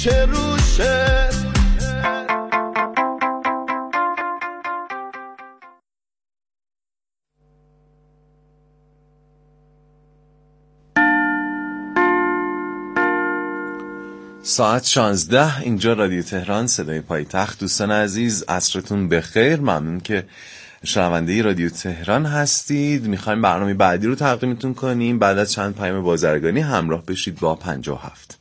چه روشه. ساعت 16 اینجا رادیو تهران صدای پایتخت. دوستان عزیز عصرتون بخیر، ممنون که شنونده رادیو تهران هستید. میخوایم برنامه بعدی رو تقدیمتون کنیم بعد از چند پیام بازرگانی. همراه بشید با 57.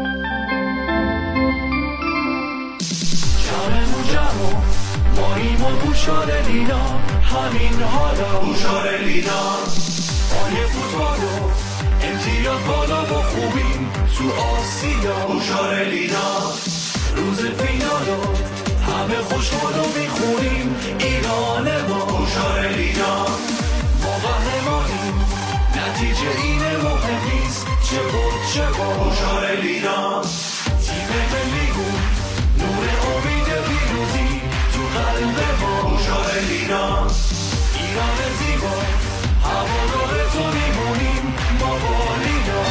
ماییم و بوشار لینا همین حالا بوشار لینا آیه فوتبالو امتیاز بالا و خوبیم تو آسیا بوشار لینا روز فینالو همه خوشحالو میخونیم ایران ما بوشار لینا ما قهرمانیم نتیجه اینه مهم نیست چه بود چه بود بوشار لینا تیم ملیمون نور امید پیروزی تو قلب ما بوشار لینا ایران زیبا هوادار تو میمونیم ما با لینا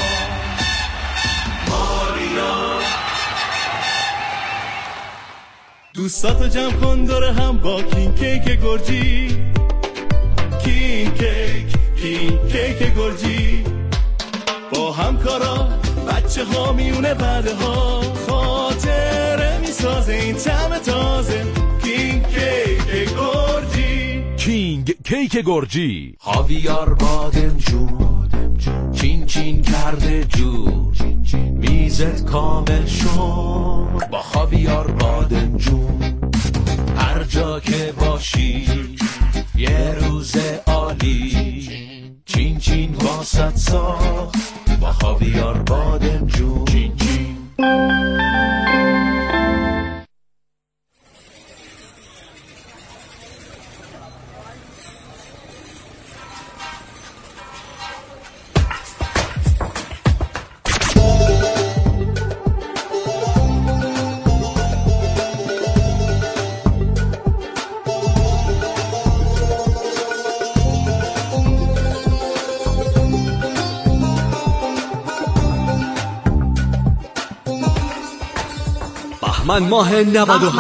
ما لینا. دوستاتو جمع کن دور هم با کینگ کیک گرجی کینگ کیک گرجی با همکارا بچه ها میونه بعده ها خاطره میسازه این طعم تازه کینگ کیک گرجی کینگ کیک گرجی هاویار بادمجون چین چین کرده جور میزت کامل شد با خاویار بادمجون هر جا که باشی یه روز عالی چین چین واسط ساخت با خاویار بادمجون چین چین. بهمن ماه 97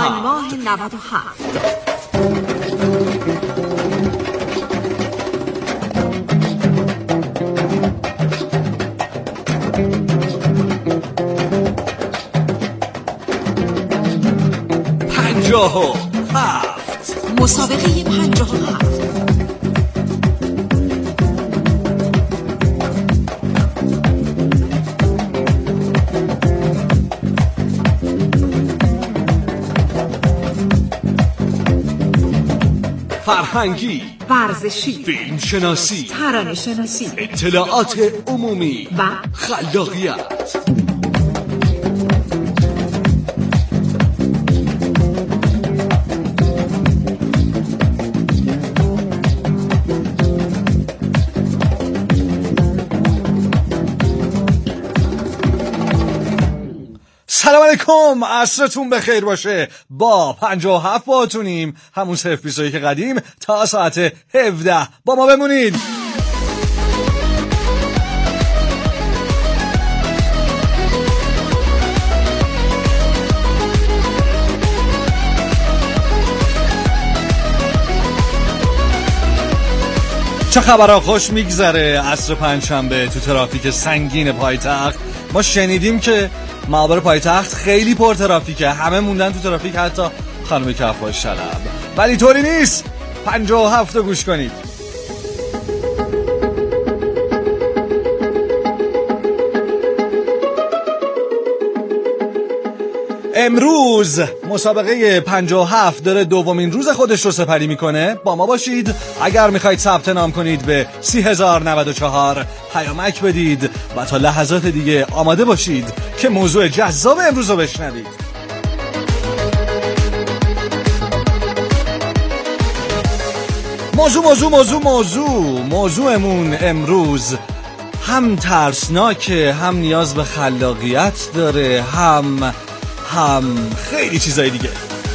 57 مسابقه 57 فرهنگی، ورزشی، فیلم شناسی، ترانه شناسی، اطلاعات عمومی و خلاقیت. سلام علیکم، عصرتون بخیر باشه. با 57 باهاتونیم، همون 021 قدیم تا ساعت 17 با ما بمونید. چه خبرها؟ خوش میگذره عصر پنجشنبه تو ترافیک سنگین پایتخت. ما شنیدیم که معابر پایتخت خیلی پر ترافیکه، همه موندن تو ترافیک، حتی خانم کفاش طلب. ولی طوری نیست. 57 رو گوش کنید. امروز مسابقه 57 داره دومین روز خودش رو سپری میکنه. با ما باشید. اگر میخواید ثبت نام کنید به 30,094 پیامک بدید و تا لحظات دیگه آماده باشید که موضوع جذاب امروز رو بشنوید. موضوعمون امروز هم ترسناکه، هم نیاز به خلاقیت داره، هم خیلی چیزای دیگه.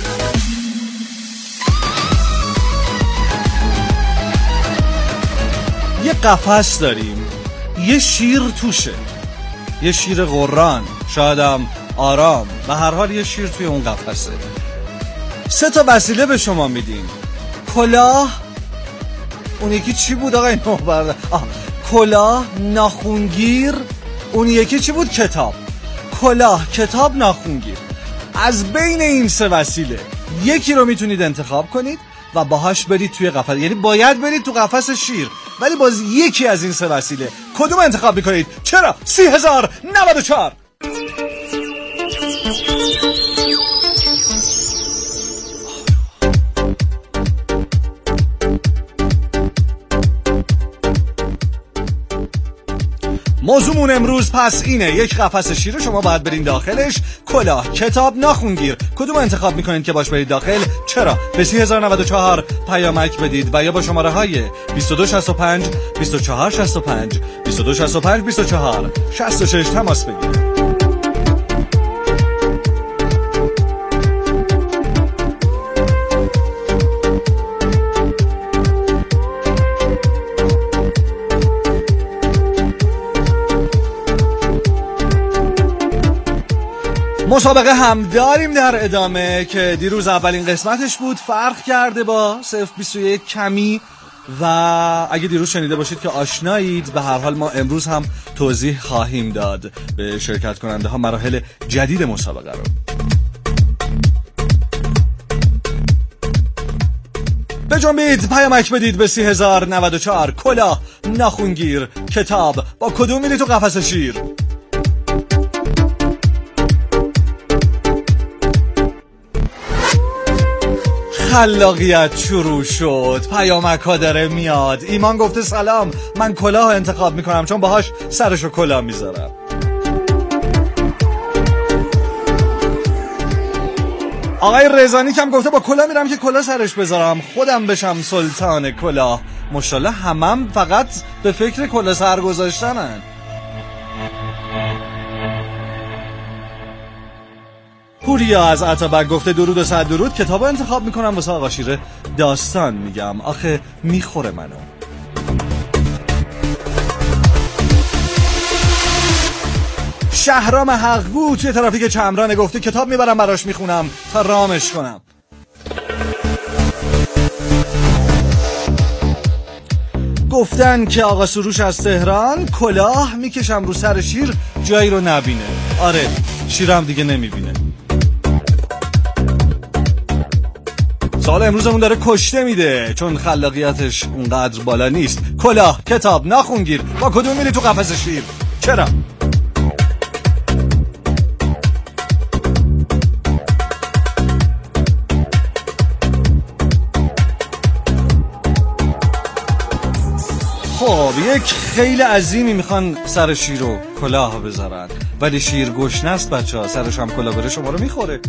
یه قفس داریم، یه شیر توشه، یه شیر قران، شایدم آرام. به هر حال یه شیر توی اون قفسه. 3 تا وسیله به شما میدیم. کلاه، اون یکی چی بود آقای نوبرده؟ کلاه، ناخونگیر، اون یکی چی بود؟ کتاب. کلاه، کتاب، ناخونگیر. از بین این 3 وسیله یکی رو میتونید انتخاب کنید و باهاش برید توی قفس. یعنی باید برید تو قفس شیر، ولی باز یکی از این 3 وسیله. کدوم انتخاب میکنید؟ چرا؟ 30,094. موضوعمون امروز پس اینه: یک قفس شیر رو شما باید برین داخلش. کلاه، کتاب، ناخونگیر. کدوم انتخاب میکنید که باش برید داخل؟ چرا؟ به 30,094 پیامک بدید و یا با شماره های 2265 2465 2265 24 66 تماس بگیرید. مسابقه هم داریم در ادامه که دیروز اولین قسمتش بود، فرق کرده با 021 کمی و اگه دیروز شنیده باشید که آشنایید. به هر حال ما امروز هم توضیح خواهیم داد به شرکت کننده ها مراحل جدید مسابقه رو. بجنبید، پیامک بدید به 30,094. کلاه، ناخونگیر، کتاب. با کدوم میری تو قفس شیر؟ خلاقیت شروع شد. پیامک ها داره میاد. ایمان گفته سلام، من کلاه انتخاب میکنم چون باهاش سرشو کلاه میذارم. آقای رضانی کم گفته با کلاه میرم که کلاه سرش بذارم، خودم بشم سلطان کلاه. ماشاءالله همم فقط به فکر کلاه سر گذاشتنن. پوریا از اتابک گفته درود و صد درود، کتاب انتخاب میکنم واسه آقا شیر داستان میگم، آخه میخوره منو. شهرام حقگو توی ترافیک چمرانه گفته کتاب میبرم براش میخونم تا رامش کنم. گفتن که آقا سروش از تهران کلاه میکشم رو سر شیر جایی رو نبینه. آره، شیرم دیگه نمیبینه. سال امروزمون داره کشته میده چون خلاقیتش اونقدر بالا نیست. کلاه، کتاب، ناخونگیر. با کدوم میری تو قفس شیر؟ چرا؟ خب یک خیلی عظیمی میخوان سر شیر رو کلاه بذارن، ولی شیر گشنه است بچه ها، سرش هم کلاه بره شما رو میخوره.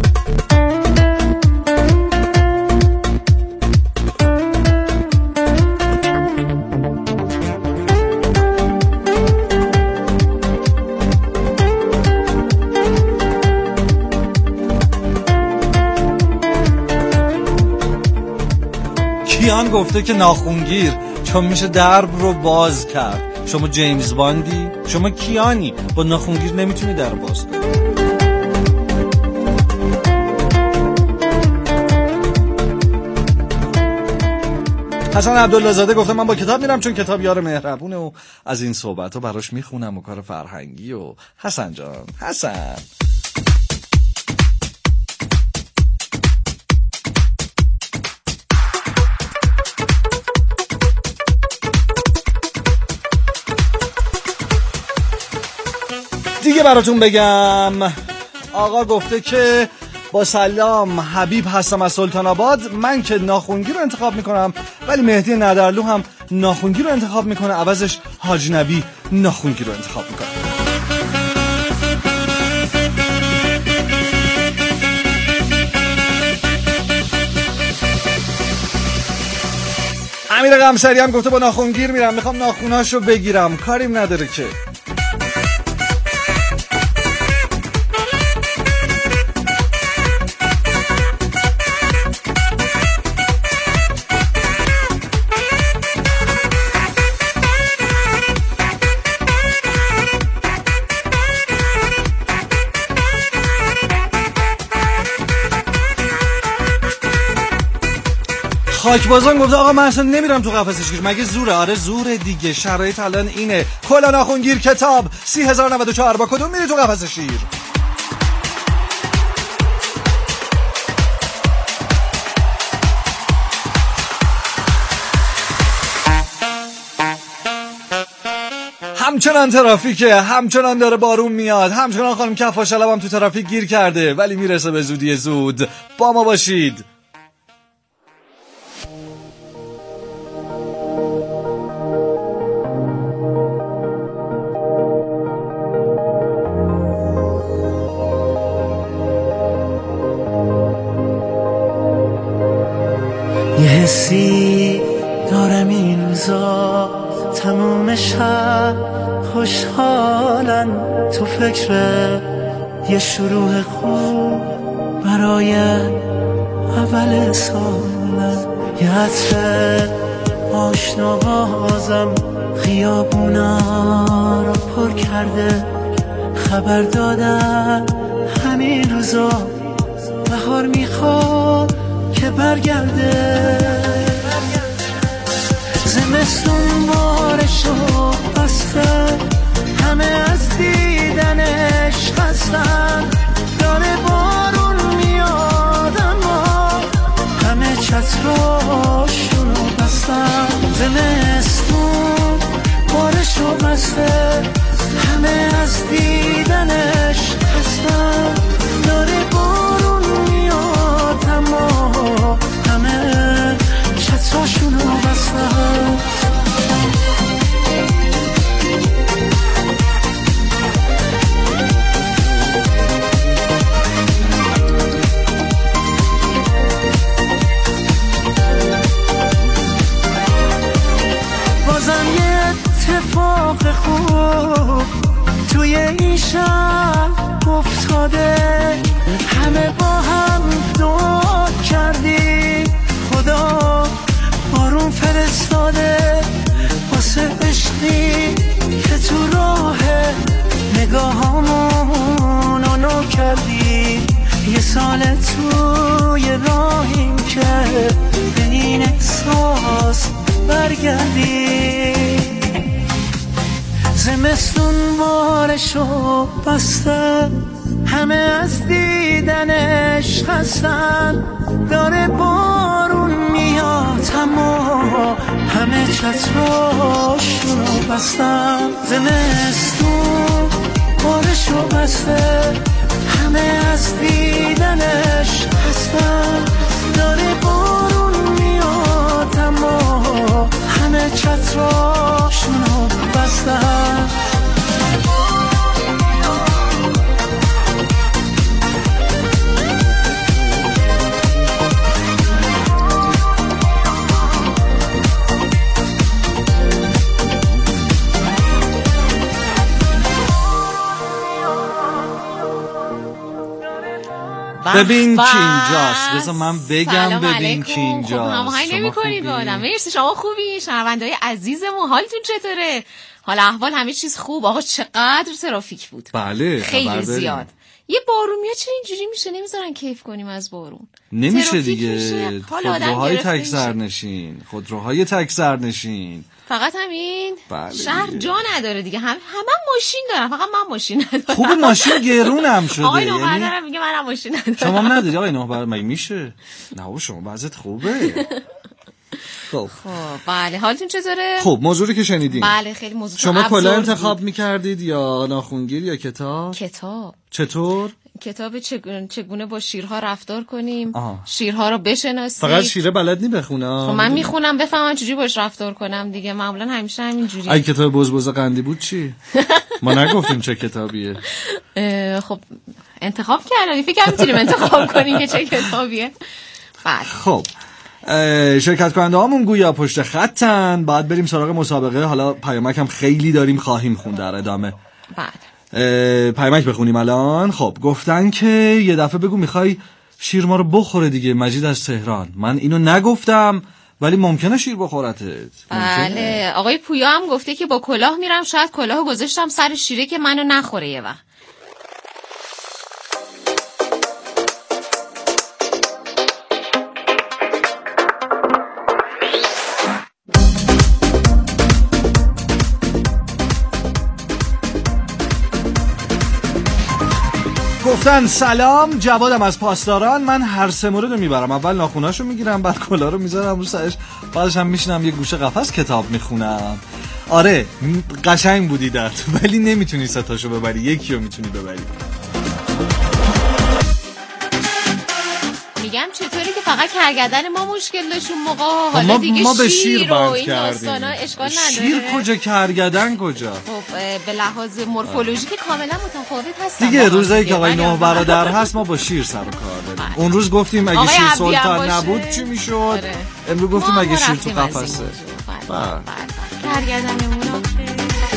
کیان گفته که ناخونگیر چون میشه درب رو باز کرد. شما جیمز باندی؟ شما کیانی؟ با ناخونگیر نمیتونی در باز کنی. حسن عبدالله زاده گفته من با کتاب میرم چون کتاب یار مهربونه و از این صحبت ها براش میخونم و کار فرهنگی. و حسن جان، حسن دیگه براتون بگم. آقا گفته که با سلام حبیب هستم از سلطان آباد، من که ناخونگی رو انتخاب میکنم ولی مهدی ندرلو هم ناخونگی رو انتخاب میکنه، عوضش حاج نبی ناخونگی رو انتخاب میکنه. امیر قمصری هم گفته با ناخونگیر میرم، میخوام ناخوناشو بگیرم، کاریم نداره که. خاکبازان گفته آقا من اصلا نمیرم تو قفس شیر. مگه زوره؟ آره زوره دیگه، شرایط الان اینه. کلا ناخونگیر کتاب 30094 با کدوم میری تو قفس شیر؟ همچنان ترافیکه، همچنان داره بارون میاد، همچنان خانم کفاشلب هم تو ترافیک گیر کرده ولی میرسه به زودی زود. با ما باشید. یه حسی دارم این روزا تموم شب خوشحالن، تو فکر یه شروع خوب برای اول سالن. یه عطر آشنا بازم خیابونا رو پر کرده، خبر دادن همین روزا بهار میخواد که برگرده. زمستون بارشو بسته، همه از دیدنش خستن. داره بارون میاد اما همه چتراشونو بستن. زمستون بارشو بسته، همه از دیدنش خستن. داره بارون میاد اما همه چتراشونو بستن. بازم یه اتفاق خوب توی این شهر افتاده، همه با هم دعا کردیم خدا بارون فرستاده. واسه عشقی که تو راه نگاهامونو نو کردی، یه سال توی راهیم که به این احساس برگردی. زمستون بارشو بسته، همه از دیدنش خستن. داره بارون میاد اما همه چتراشونو بستن. زمستون بارشو بسته، همه از دیدنش خستن. داره بارون میاد اما همه چتراشونو بستن. ببین کی اینجاست، بذار من بگم. ببین کی اینجاست. هماهنگ نمی‌کنید با آدم. مرسی، شما خوبی؟ شنونده‌های عزیزمون حالتون چطوره؟ حال احوال همه چیز خوب؟ آقا چقدر ترافیک بود. بله خیلی زیاد. یه بارون میاد چه اینجوری میشه؟ نمیذارن کیف کنیم از بارون. نمیشه دیگه. خودروهای تک سرنشین، خودروهای تک سرنشین. فقط همین؟ بله شهر جا نداره دیگه. همه ماشین دارن، فقط من ماشین ندارم. خوب ماشین گرون هم شده. آقای نوبردارم میگه منم ماشین ندارم. شما هم نداری آقای نوبردار؟ مگه میشه؟ نه شما وضعیت خوبه. خب بله، حالتون چطوره؟ خب موضوعی که شنیدین. بله خیلی موضوع. شما کلا انتخاب میکردید یا ناخونگیر یا کتاب؟ کتاب. چطور؟ کتاب چگونه با شیرها رفتار کنیم. شیرها رو بشناسید. فقط شیره بلد نی بخونم. خب من میخونم بفهمم چجوری باش رفتار کنم دیگه. معمولا همیشه همین جوری. اگه کتاب بزبز قندی بود چی؟ ما نگفتیم چه کتابیه. خب انتخاب کردیم، فکر کنم میتونیم انتخاب کنیم که چه کتابیه. بله خب شرکت کننده هامون گویا پشت خطن. بعد بریم سراغ مسابقه. حالا پیامک هم خیلی داریم خواهیم خون در ادامه. پیامک بخونیم الان. خب گفتن که یه دفعه بگو میخوای شیر ما رو بخوره دیگه. مجید از تهران. من اینو نگفتم ولی ممکنه شیر بخورتت. بله آقای پویا هم گفته که با کلاه میرم، شاید کلاه گذاشتم سر شیره که منو نخوره یه وقت. گفتن سلام، جوادم از پاسداران. من هر سه مورد رو میبرم. اول ناخوناشو میگیرم، بعد کلا رو میذارم رو سرش، بعدش هم میشینم یه گوشه قفس کتاب میخونم. آره قشنگ بودی دت، ولی نمیتونی ستاشو ببری، یکی رو میتونی ببری. میگم چطوری که فقط کرگدن ما مشکل داشت اون موقع، حالا دیگه ما به شیر و بند این کردیم. داستانا اشکال نداره. شیر کجا، کرگدن کجا؟ خب به لحاظ مورفولوژیک کاملا متفاوت هستن دیگه روزایی که آقای ولی نه برادر هست ما با شیر سر و کار داریم. اون روز گفتیم اگه آقای شیر عبدی هم سلطان باشه. نبود چی میشد؟ آره. امروز گفتیم ما اگه شیر تو رفتیم از این قفسه. موضوع. بله. کرگدنمون آخه.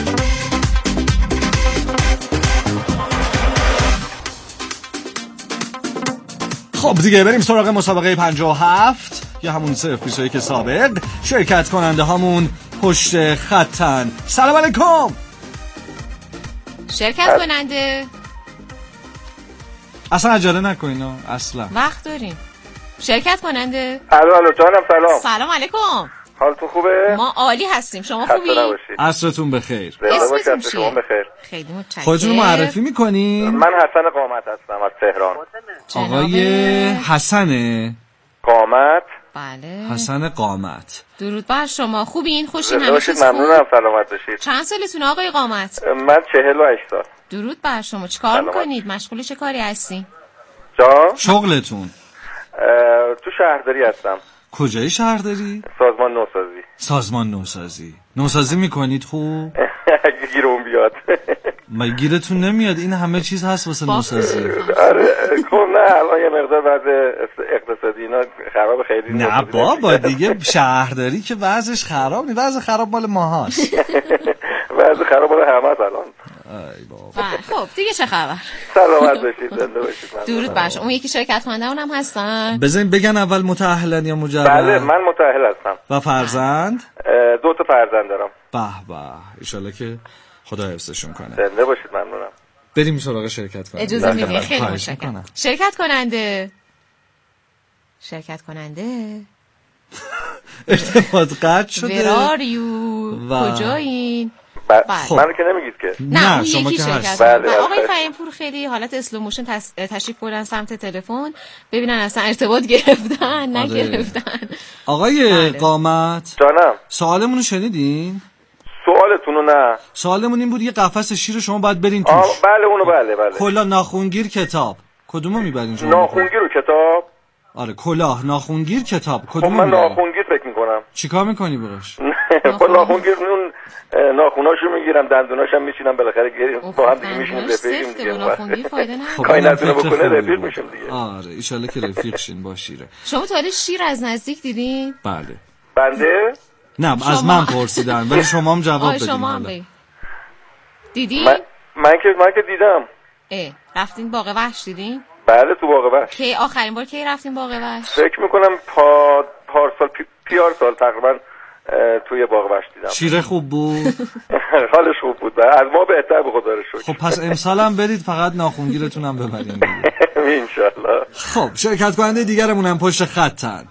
خب دیگه بریم سراغ مسابقه 57 یا همون 021 سابق. شرکت کننده هامون پشت خطن. سلام علیکم. شرکت کننده اصلا عجله نکنین اصلا وقت داریم. شرکت کننده الو جانم سلام. سلام علیکم. حالتون خوبه؟ ما عالی هستیم، شما خسته خوبی؟ نباشید. عصرتون بخیر. اسمتون شما چیه؟ بخیر. خیلی متشکرم. خودتون رو معرفی میکنین؟ من حسن قامت هستم از تهران. آقای حسنه قامت. بله. حسن قامت. درود بر شما. خوبین؟ خوشین؟ زنده همه باشید. چیز خوب؟ ممنونم. سلامت باشید. چند سالتون آقای قامت؟ من 48 سال. درود بر شما. چیکار سلامت. میکنید؟ مشغول چه کاری هستین؟ جان؟ شغلتون تو شهرداری هستم. کجای شهرداری؟ سازمان نوسازی. سازمان نوسازی. نوسازی میکنید خوب؟ اگه گیرون بیاد. مگه گیرتون نمیاد؟ این همه چیز هست واسه نوسازی. آره خب نه الان یه مقدار وضع اقتصادی اینا خراب خیلی. نه بابا دیگه شهرداری که وضعش خراب نیست، وضع خراب مال ما هست. وضع خراب مال همه است الان. ای بابا. خب دیگه چه خبر؟ سلامت باشید. زنده باشید. درود بر شما. اون یکی شرکت کننده اونم هستن؟ بذارین بگن اول متأهلن یا مجرد؟ بله من متأهل هستم. و فرزند؟ 2 تا فرزند دارم. به به ایشالله که خدا حفظشون کنه. زنده باشید. ممنونم. بریم سراغ شرکت کننده. اجازه میدین؟ خیلی خواهش متشکرم. میکنم. شرکت کننده شرکت کننده ارتباط قطع شده. وراریو و- کجایین؟ خب. منو که نمیگید که. نه، اون شما یکی که شرکت هست. کننده. بله، آقای بله. فهیم پور خیلی حالت اسلو موشن تشریف بردن سمت تلفن ببینن اصلا ارتباط گرفتن نگرفتن. آقای بله. قامت جانم سوالمون رو شنیدین؟ سوالتونو نه. سوالمون این بود یه قفس شیر شما باید برین توش. بله اونو بله. کلاه، ناخونگیر، کتاب کدومو میبرین شما؟ ناخونگیر و کتاب. آره کلاه، ناخونگیر، کتاب خب کدومو من میبرین؟ ناخونگیر فکر میکنم. چیکار میکنی باش؟ خب ناخونگیر اون ناخوناشو میگیرم دندوناشم میشینم بالاخره با هم دیگه میشینیم رفیقیم دیگه. ناخونگیر فایده نداره. خب کاری اینم ندونه فکر بکنه خوبی رفیق بود. میشیم دیگه. آره ایشالله که رفیق شین با شیره. شما تا حالا شیر از نزدیک دیدین؟ بله. بنده نه از شما. من پرسیدن ولی شما هم جواب بدین. شما هم حالا. بگید. دیدین؟ من که دیدم. رفتین باغ وحش دیدین؟ بله تو باغ وحش. کی آخرین بار کی رفتین باغ وحش؟ فکر میکنم پارسال سال تقریبا توی باغ وحش دیدم. شیره خوب بود. حالش خوب بود. از ما بهتر به خدا رو شکر. خب پس امسال هم برید فقط ناخونگیرتون هم ببرین. انشالله. خب شرکت کننده دیگرمون هم پشت خطن.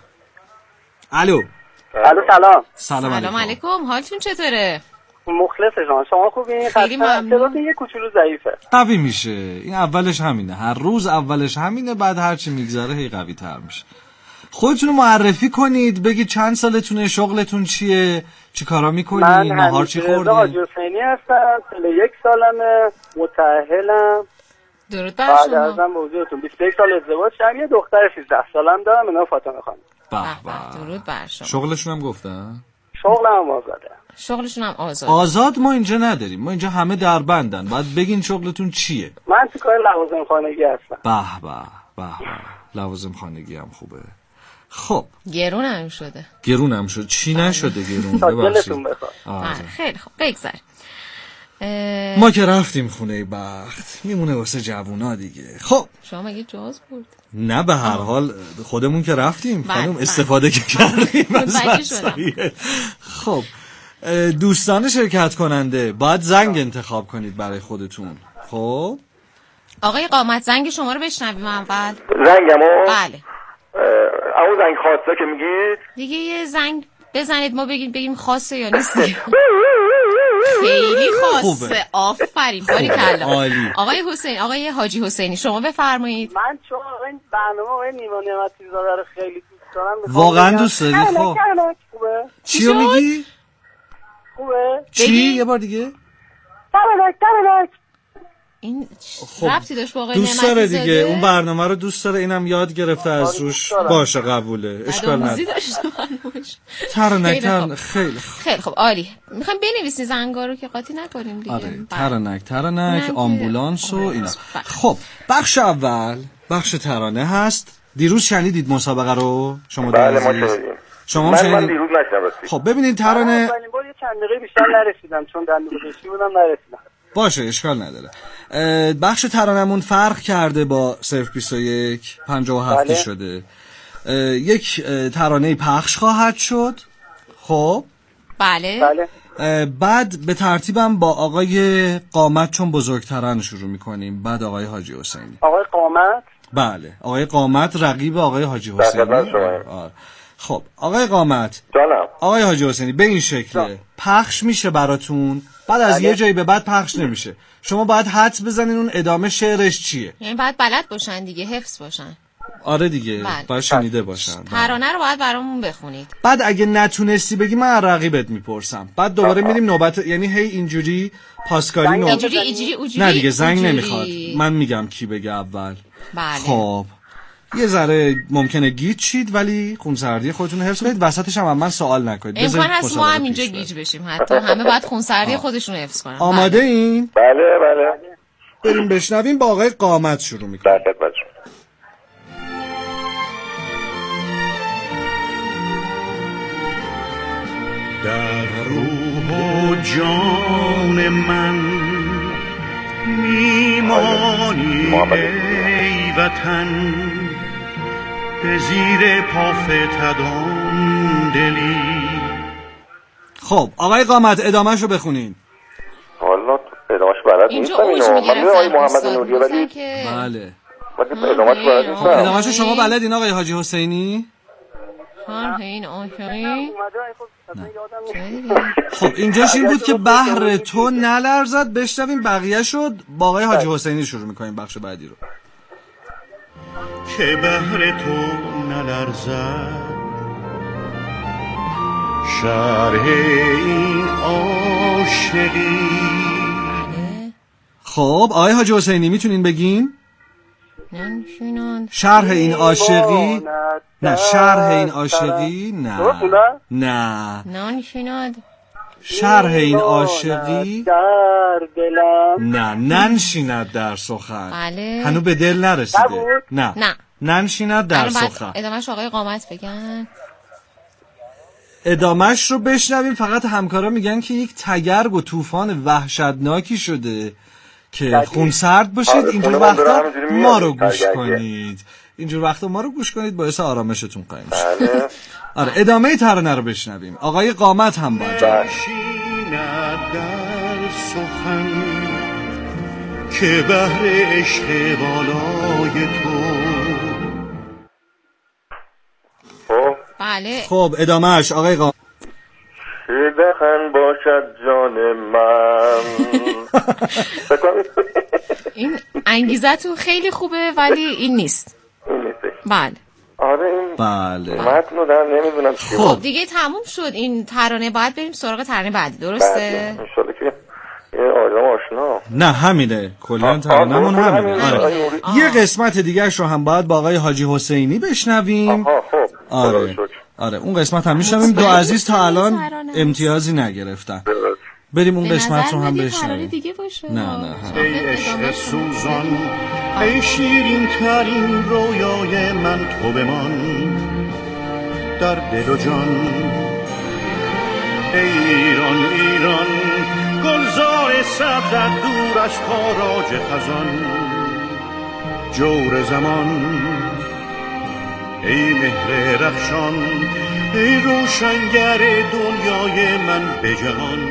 الو سلام. سلام علیکم. حالتون چطوره؟ مخلص شما خوبین؟ خیلی ممنون. یه کوچولو ضعیفه. قوی میشه. این اولش همینه، هر روز اولش همینه، بعد هرچی میگذره هی قوی تر میشه. خودتون رو معرفی کنید، بگید چند سالتونه، شغلتون چیه، چی کارا میکنید، نهار چی خوردید؟ من حاجی حسینی هستم، 41 سالمه، متأهلم. درود بر بعد شما. ازم به حضورتون 21 سال ازدواج کردم، یه دختر 16 سالم دارم، اینا فاطمه خانم. به به به. درود بر شما. شغلشون هم گفتن؟ شغلم آزاده. شغلشون هم آزاد. آزاد ما اینجا نداریم، ما اینجا همه در بندن. باید بگین شغلتون چیه. من تو کار لوازم خانگی هستم. به لوازم خانگی هم خوبه. خب گرون هم شده. گرون هم شد. چی نشده گرون؟ تا ببخشید. دلتون بخواد. آره. خیلی خوب بگذاریم. ما که رفتیم خونه بخت، میمونه واسه جوونا دیگه. خب شما مگه جاز بود؟ نه به هر حال خودمون که رفتیم خانم، بله. استفاده که کردیم از متوجه شدم. وسایل. خب دوستان شرکت کننده باید زنگ انتخاب کنید برای خودتون. خب آقای قامت زنگ شما رو بشنویم اول. زنگمو؟ بله. اون زنگ خواسته که میگید؟ دیگه یه زنگ بزنید ما بگیم خاصه یا نیست. خیلی خاصه. آفرین، باریکلا. آقای حسین، آقای حاجی حسینی شما بفرمایید. من چون این برنامه نیما نعمتی زاده رو خیلی دوست دارم. واقعا دوست داری؟ خب خوبه. چیو میگی؟ خوبه. چی؟ یه بار دیگه. ترنک. این خب ربطی داشت با آقای دوست داره نعمتی دیگه، زاده؟ اون برنامه رو دوست داره، اینم یاد گرفته از روش. باشه قبوله، اشکال نداره. ترنک خیلی خب عالی. میخوام بنویسین زنگا رو که قاطی نکنیم دیگه. آره ترنک آمبولانس و اینا. خب بخش اول بخش ترانه هست. دیروز شنیدید مسابقه رو شما؟ بله ما شنیدیم. شما شنیدید؟ من دیروز نشنیدم. خب ببینید ترانه اولین بار یه چند دقیقه بیشتر نرسیدم چون دندونپزشکی بودم نرسیدم. باشه اشکال نداره. بخش ترانمون فرق کرده با 021 57 شده. یک ترانه پخش خواهد شد. خب بله. بعد به ترتیبم با آقای قامت چون بزرگترن شروع میکنیم، بعد آقای حاجی حسینی. آقای قامت؟ بله آقای قامت رقیب آقای حاجی حسینی. خب آقای قامت جانم. آقای حاجی حسینی به این شکله پخش میشه براتون، بعد از یه جایی به بعد پخش نمیشه. شما باید حدس بزنین اون ادامه شعرش چیه. یعنی باید بلد باشن دیگه، حفظ باشن. آره دیگه باید شنیده باشن. ترانه رو باید برامون بخونید. بعد اگه نتونستی بگی من رقیبت میپرسم، بعد دوباره میریم نوبت، یعنی هی اینجوری پاسکاری اینجوری نه دیگه زنگ نمیخواد، من میگم کی بگه اول. بله. خب یه ذره ممکنه گیج شید ولی خونسردی خودتون رو حفظ کنید. وسطش هم من سوال نکنید. امکان هست ما هم اینجا گیج بشیم، حتی همه باید خونسردی خودشون رو حفظ کنن. آماده این؟ بله. بریم بشنویم. با آقای قامت شروع میکنیم. در روح و جان من میمانی ای وطن، به زیر پا فتدان دلی. خب آقای قامت ادامه‌شو بخونین. والا ادامه‌ش بلد نیستم اینو. من آقای محمد نوریه ولی بله ادامه‌ش بلد نیستم. ادامه‌شو شما بلدین آقای حاجی حسینی؟ این عاشقی. خب اینجاش این بود که بحر تو نلرزد. بشنویم بقیه شد. با آقای حاجی حسینی شروع میکنیم بخش بعدی رو. که بحر تو نلرزد، شرح این عاشقی. خب آقای حاجی حسینی میتونین بگین؟ شرح این عاشقی. نه شرح این عاشقی. نه شرح این عاشقی. نه ننشیند در سخن. هنو به دل نرسیده. نه ننشیند در سخن. ادامهش آقای قامت بگن. ادامهش رو بشنویم. فقط همکارا میگن که یک تگرگ و طوفان وحشتناکی شده که خونسرد باشید. اینجور وقتا ما رو گوش کنید. باعث آرامشتون قایم شه. آره ادامه ترانه رو بشنویم. آقای قامت هم باید در سخن که بحر عشق بالای تو. بله. خب ادامهش آقای قامت. بخن باشد جان من. این انگیزتون خیلی خوبه ولی این نیست. بله. آره این بله. متن رو در نمیدونم چی. خب دیگه تموم شد این ترانه، باید بریم سراغ ترانه بعدی. درسته؟ انشالله که آدم آشنا. نه همینه کلا ترانه‌مون همینه. آره. یه قسمت دیگه‌اش رو هم باید با آقای حاجی حسینی بشنویم. خب آره اون قسمت هم میشنویم. دو عزیز تا الان امتیازی نگرفتن. بریم اون قسمت رو هم بشنویم. نه ای عشق سوزان، ای شیرین ترین رویای من، تو بمان در دل و جان. ای ایران ایران، گلزار سبزت دور از تاراج خزان. جور زمان، ای مهر رخشان، ای روشنگر دنیای من به جهان.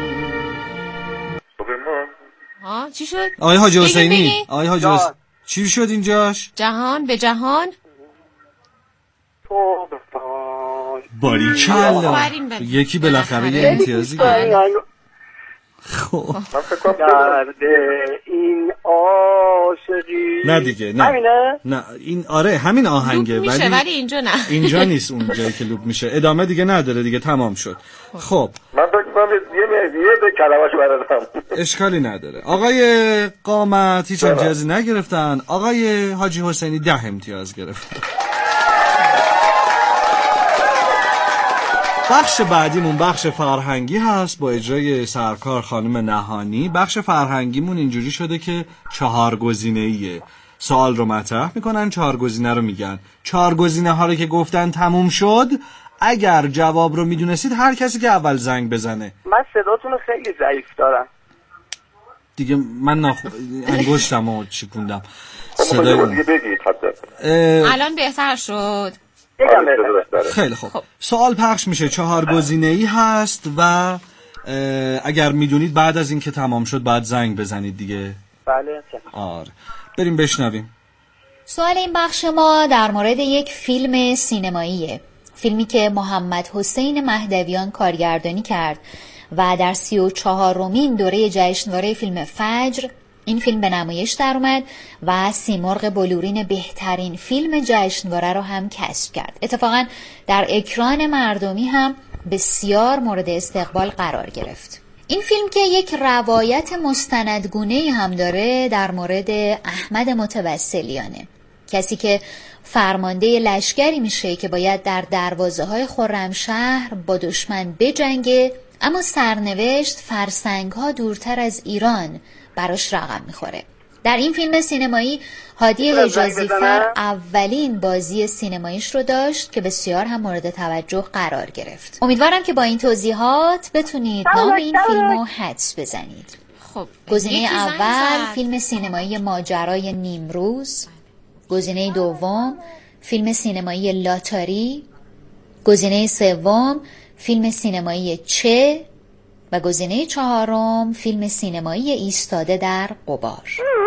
چی شد؟ آقای حاجی حسینی. آقای حاجی حسینی چی شد اینجاش؟ جهان به جهان. باریکلا. یکی بالاخره یه امتیازی گرفت. خب من فکر کنم درد این عاشقی نه دیگه نه همینه؟ نه این آره همین آهنگه لوپ میشه ولی اینجا نه. اینجا نیست اون جایی که لوپ میشه. ادامه دیگه نداره دیگه، تمام شد. خب من فکر کنم یه کلمه‌شو بردم. اشکالی نداره. آقای قامت هیچ امتیازی نگرفتن. آقای حاجی حسینی 10 امتیاز گرفتن. بخش بعدیمون بخش فرهنگی هست با اجرای سرکار خانم نهانی. بخش فرهنگیمون اینجوری شده که 4 گزینه‌ایه. سوال رو مطرح میکنن، 4 گزینه رو میگن. 4 گزینه ها رو که گفتن تموم شد. اگر جواب رو میدونستید هر کسی که اول زنگ بزنه. من صداتون رو خیلی ضعیف دارم دیگه من انگشتم رو چکوندم. صدای دیگه بگید الان بهتر شد. خیلی خوب. سوال پخش میشه، 4 گزینه‌ای هست و اگر میدونید بعد از این که تمام شد بعد زنگ بزنید دیگه. بله. آره بریم بشنویم. سوال این بخش ما در مورد یک فیلم سینماییه. فیلمی که محمد حسین مهدویان کارگردانی کرد و در 34مین دوره جشنواره فیلم فجر این فیلم به نمایش در اومد و سیمرغ بلورین بهترین فیلم جشنواره رو هم کسب کرد. اتفاقا در اکران مردمی هم بسیار مورد استقبال قرار گرفت. این فیلم که یک روایت مستندگونه هم داره در مورد احمد متوسلیانه، کسی که فرمانده لشکری میشه که باید در دروازه‌های خرمشهر با دشمن بجنگه، اما سرنوشت فرسنگ‌ها دورتر از ایران براش رقم میخوره. در این فیلم سینمایی هادی حجازیفر اولین بازی سینماییش رو داشت که بسیار هم مورد توجه قرار گرفت. امیدوارم که با این توضیحات بتونید نام این فیلم رو حدس بزنید. خب گزینه اول فیلم سینمایی ماجرای نیمروز، گزینه دوم فیلم سینمایی لاتاری، گزینه سوم فیلم سینمایی چه و گزینه چهارم فیلم سینمایی ایستاده در غبار.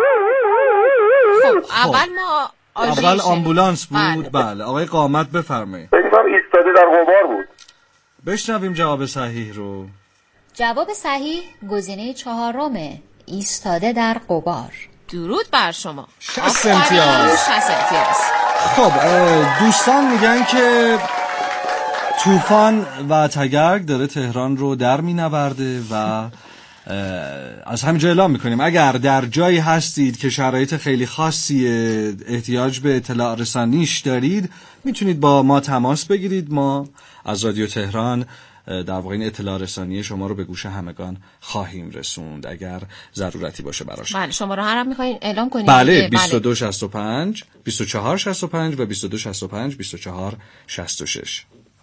خب اول آمبولانس بود. بله آقای قامت بفرمایید. فکر کنم ایستاده در غبار بود. بشنویم جواب صحیح رو. جواب صحیح گزینه چهارمه، ایستاده در غبار. درود بر شما. 60 امتیاز. خب دوستان میگن که طوفان و تگرگ داره تهران رو در مینورده و از همینجا اعلام میکنیم اگر در جایی هستید که شرایط خیلی خاصی احتیاج به اطلاع رسانیش دارید میتونید با ما تماس بگیرید. ما از رادیو تهران در واقع این اطلاع رسانی شما رو به گوش همگان خواهیم رسوند اگر ضرورتی باشه براش. بله شما رو هر هم میخواین اعلام کنید. بله 2265 2465 و 2265 2466.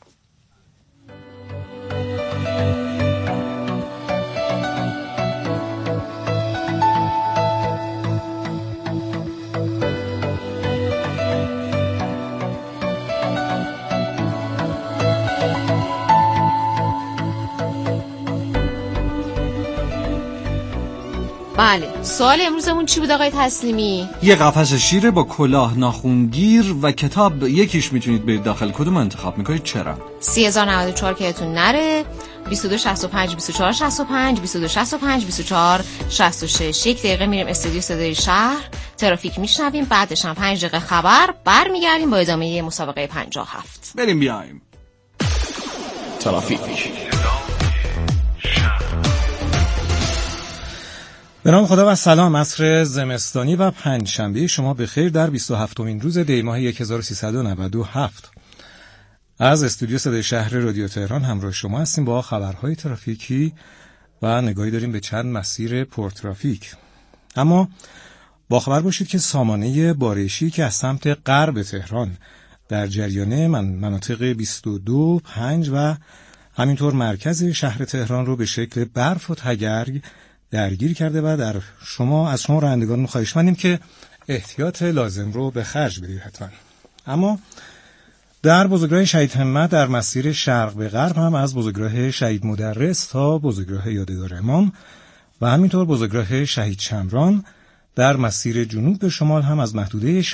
بله سوال امروزمون چی بود آقای تسلیمی؟ یه قفس شیره با کلاه ناخونگیر و کتاب، یکیش میتونید برید داخل، کدوم انتخاب میکنید؟ چرا؟ 3094 که اتون نره. 2265 2465 2265 2466. 1 دقیقه میریم استودیو صدای شهر، ترافیک میشنویم، بعدش هم 5 دقیقه خبر، برمیگردیم با ادامه مسابقه 57. بریم بیایم. ترافیک. به نام خدا و سلام. عصر زمستانی و پنجشنبه شما بخیر در 27مین روز دی ماه 1397. از استودیو صدای شهر رادیو تهران همراه شما هستیم با خبرهای ترافیکی و نگاهی داریم به چند مسیر پرترافیک. اما با خبر باشید که سامانه بارشی که از سمت غرب تهران در جریان مناطق 22، 5 و همینطور مرکز شهر تهران رو به شکل برف و تگرگ درگیر کرده و از شما رانندگان خواهشمندیم که احتیاط لازم رو به خرج بدید حتما. اما در بزرگراه شهید همت در مسیر شرق به غرب هم از بزرگراه شهید مدرس تا بزرگراه یادگار امام و همینطور بزرگراه شهید شمران در مسیر جنوب به شمال هم از محدوده